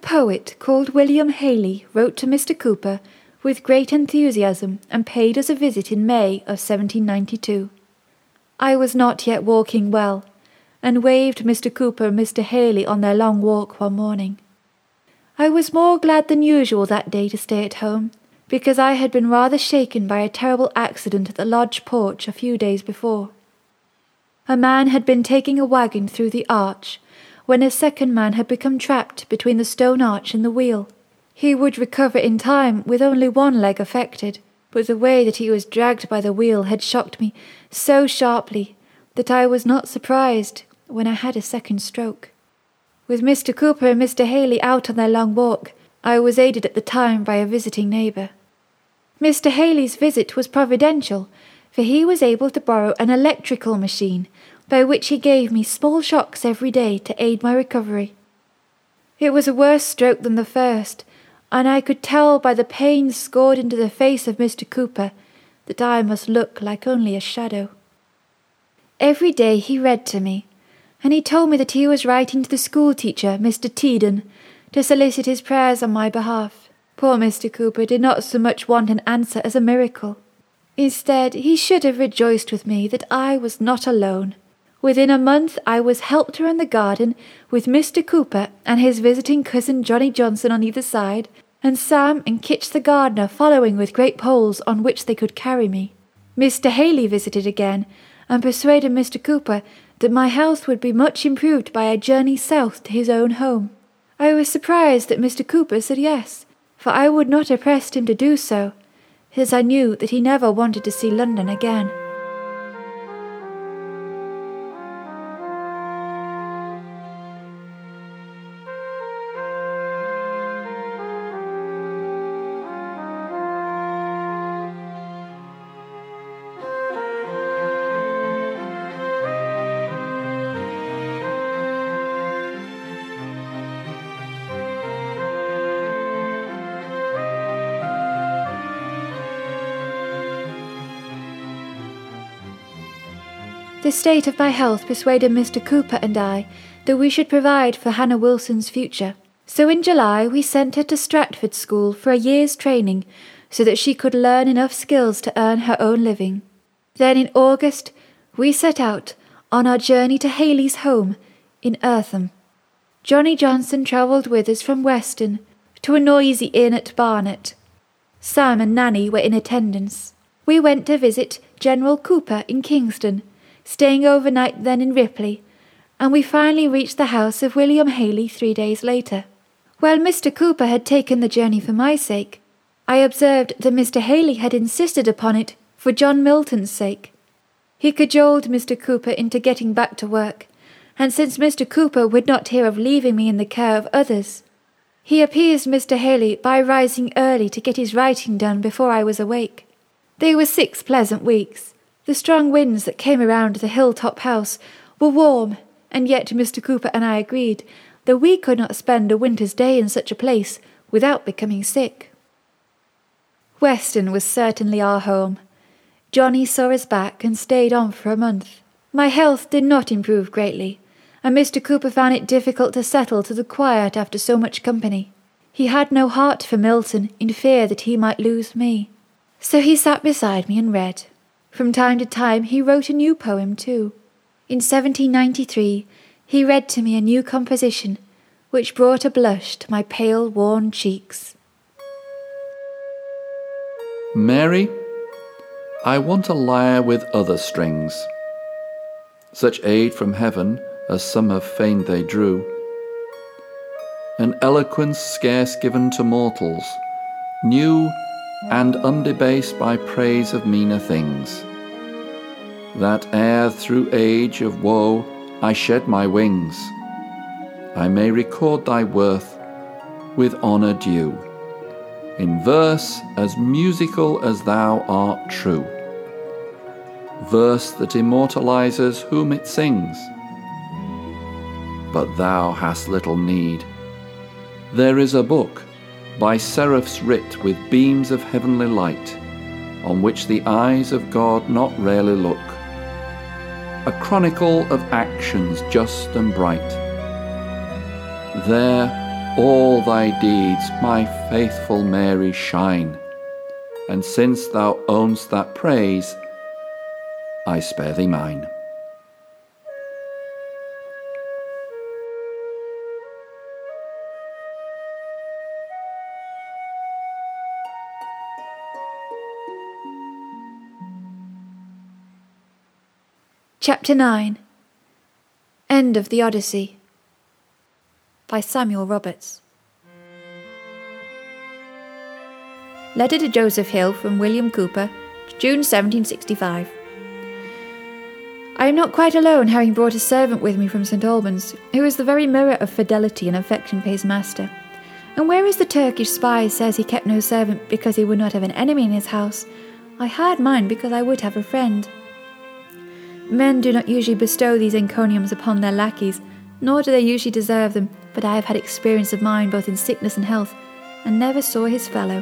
poet called William Hayley wrote to Mr. Cooper with great enthusiasm and paid us a visit in May of 1792. I was not yet walking well, and waved Mr. Cooper and Mr. Hayley on their long walk one morning. I was more glad than usual that day to stay at home, because I had been rather shaken by a terrible accident at the lodge porch a few days before. A man had been taking a wagon through the arch, when a second man had become trapped between the stone arch and the wheel. He would recover in time with only one leg affected, but the way that he was dragged by the wheel had shocked me so sharply that I was not surprised when I had a second stroke. With Mr. Cooper and Mr. Hayley out on their long walk, I was aided at the time by a visiting neighbour. Mr. Hayley's visit was providential, for he was able to borrow an electrical machine, by which he gave me small shocks every day to aid my recovery. It was a worse stroke than the first, and I could tell by the pain scored into the face of Mr. Cooper that I must look like only a shadow. Every day he read to me, and he told me that he was writing to the school-teacher, Mr. Teeden, to solicit his prayers on my behalf. Poor Mr. Cooper did not so much want an answer as a miracle. Instead, he should have rejoiced with me that I was not alone. Within a month I was helped around the garden with Mr. Cooper and his visiting cousin Johnny Johnson on either side, and Sam and Kitch the gardener following with great poles on which they could carry me. Mr. Hayley visited again, and persuaded Mr. Cooper that my health would be much improved by a journey south to his own home. I was surprised that Mr. Cooper said yes, for I would not have pressed him to do so, as I knew that he never wanted to see London again. The state of my health persuaded Mr. Cooper and I that we should provide for Hannah Wilson's future. So in July we sent her to Stratford School for a year's training so that she could learn enough skills to earn her own living. Then in August we set out on our journey to Hayley's home in Eartham. Johnny Johnson travelled with us from Weston to a noisy inn at Barnet. Sam and Nanny were in attendance. We went to visit General Cooper in Kingston, staying overnight then in Ripley, and we finally reached the house of William Hayley 3 days later. While Mr. Cooper had taken the journey for my sake, I observed that Mr. Hayley had insisted upon it for John Milton's sake. He cajoled Mr. Cooper into getting back to work, and since Mr. Cooper would not hear of leaving me in the care of others, he appeased Mr. Hayley by rising early to get his writing done before I was awake. They were 6 pleasant weeks. The strong winds that came around the hilltop house were warm, and yet Mr. Cooper and I agreed that we could not spend a winter's day in such a place without becoming sick. Weston was certainly our home. Johnny saw us back and stayed on for a month. My health did not improve greatly, and Mr. Cooper found it difficult to settle to the quiet after so much company. He had no heart for Milton in fear that he might lose me. So he sat beside me and read. From time to time he wrote a new poem too. In 1793 he read to me a new composition, which brought a blush to my pale, worn cheeks. Mary, I want a lyre with other strings, such aid from heaven as some have feigned they drew, an eloquence scarce given to mortals, new and undebased by praise of meaner things, that ere through age of woe I shed my wings, I may record thy worth with honour due, in verse as musical as thou art true, verse that immortalizes whom it sings. But thou hast little need. There is a book by seraphs writ with beams of heavenly light, on which the eyes of God not rarely look, a chronicle of actions just and bright. There all thy deeds, my faithful Mary, shine, and since thou own'st that praise, I spare thee mine. Chapter 9. End of the Odyssey by Samuel Roberts. Letter to Joseph Hill from William Cowper, June 1765. I am not quite alone, having brought a servant with me from St. Albans, who is the very mirror of fidelity and affection for his master. And whereas the Turkish spy says he kept no servant because he would not have an enemy in his house, I had mine because I would have a friend. Men do not usually bestow these encomiums upon their lackeys, nor do they usually deserve them, but I have had experience of mine both in sickness and health, and never saw his fellow.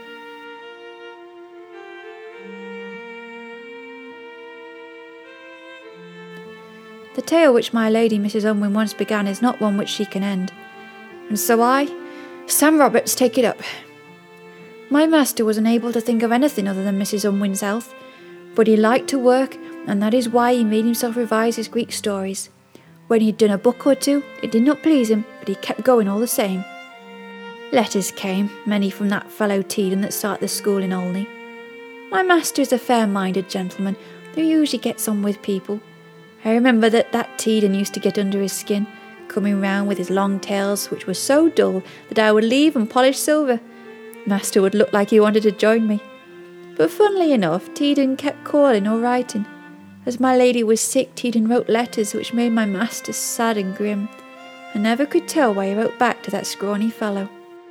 The tale which my lady Mrs. Unwin once began is not one which she can end, and so I, Sam Roberts, take it up. My master was unable to think of anything other than Mrs. Unwin's health, but he liked to work, and that is why he made himself revise his Greek stories. When he had done a book or two, it did not please him, but he kept going all the same. Letters came, many from that fellow Teedon that started the school in Olney. My master is a fair-minded gentleman, who usually gets on with people. I remember that Teedon used to get under his skin, coming round with his long tails, which were so dull that I would leave and polish silver. Master would look like he wanted to join me. But funnily enough, Teedon kept calling or writing. As my lady was sick, Teedon wrote letters which made my master sad and grim. I never could tell why he wrote back to that scrawny fellow.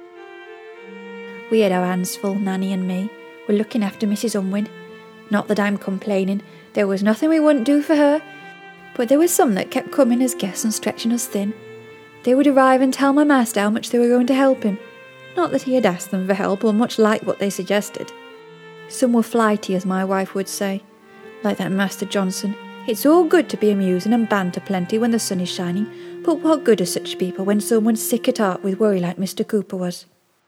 We had our hands full, Nanny and me. We're looking after Mrs. Unwin. Not that I'm complaining. There was nothing we wouldn't do for her. But there were some that kept coming as guests and stretching us thin. They would arrive and tell my master how much they were going to help him. Not that he had asked them for help, or much like what they suggested. Some were flighty, as my wife would say. Like that Master Johnson. It's all good to be amusing and banter plenty when the sun is shining, but what good are such people when someone's sick at heart with worry like Mr. Cowper was?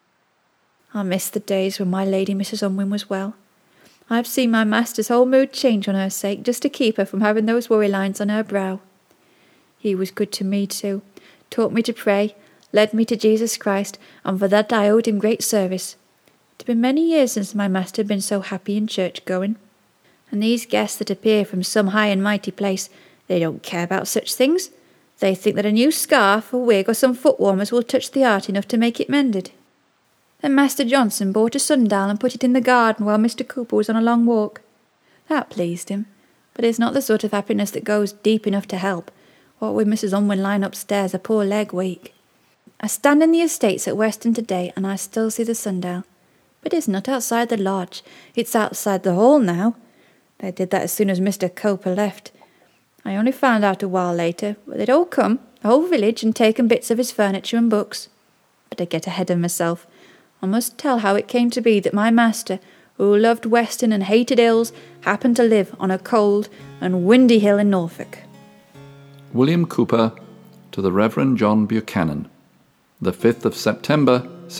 I miss the days when my lady Mrs. Unwin was well. I've seen my master's whole mood change on her sake, just to keep her from having those worry lines on her brow. He was good to me too, taught me to pray, led me to Jesus Christ, and for that I owed him great service. It had been many years since my master had been so happy in church-going. And these guests that appear from some high and mighty place, they don't care about such things. They think that a new scarf, a wig, or some foot-warmers will touch the heart enough to make it mended. Then Master Johnson bought a sundial and put it in the garden while Mr. Cowper was on a long walk. That pleased him, but it's not the sort of happiness that goes deep enough to help, what with Mrs. Unwin lying upstairs, a poor leg weak. I stand in the estates at Weston today, and I still see the sundial. But it's not outside the lodge, it's outside the hall now. They did that as soon as Mr. Cowper left. I only found out a while later, but they'd all come, the whole village, and taken bits of his furniture and books. But I get ahead of myself. I must tell how it came to be that my master, who loved Weston and hated hills, happened to live on a cold and windy hill in Norfolk. William Cowper to the Reverend John Buchanan, the 5th of September,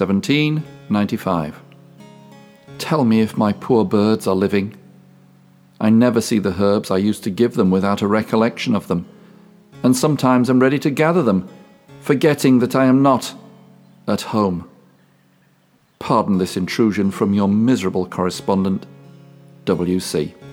1795. Tell me if my poor birds are living. I never see the herbs I used to give them without a recollection of them, and sometimes am ready to gather them, forgetting that I am not at home. Pardon this intrusion from your miserable correspondent, W.C.